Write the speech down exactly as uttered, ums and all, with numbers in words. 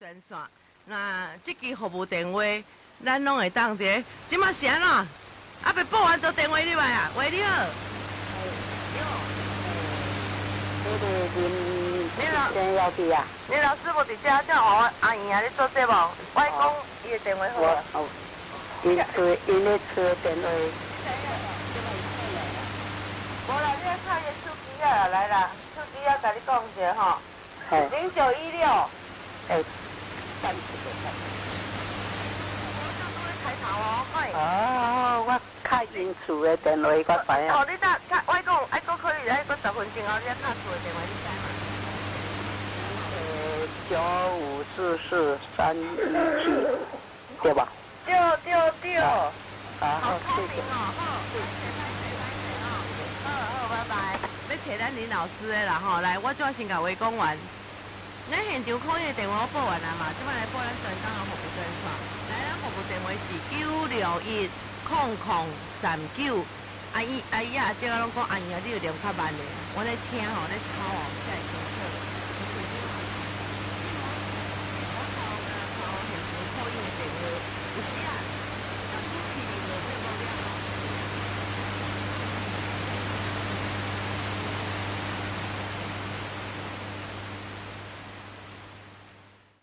专线，那即支服务电话，咱拢会当一个。即马是安怎？啊，未报完就电话入来啊，喂，你好。你好。 你哋林你老先要去啊？ 你老师傅伫遮，叫我阿姨啊，你做节目，我讲伊的电话好啊。 哦，因吹因咧吹电话。 无啦，你来看伊手机啊，来啦，手机啊，甲你讲一下吼。零九一六。 哎，三十个。 开头哦，嘿。 哦，我敲因厝的电话，我知影。 哦，你等，我讲，爱搁可以，爱搁十分钟后，你来敲厝的电话，你知嘛？ 呃，九五四四三一七，对吧？ 对对对。 啊， 好聪明哦，好。好好，拜拜。要找咱林老师的啦吼，来，我怎先甲话讲完。咱现场可以的电话报完啊嘛，即摆来报咱专港的服务专线。来，咱服务电话是九六一空空三九。阿姨阿姨啊，即个拢讲阿姨啊，你有点较慢咧，我咧听吼咧抄哦，才会清楚。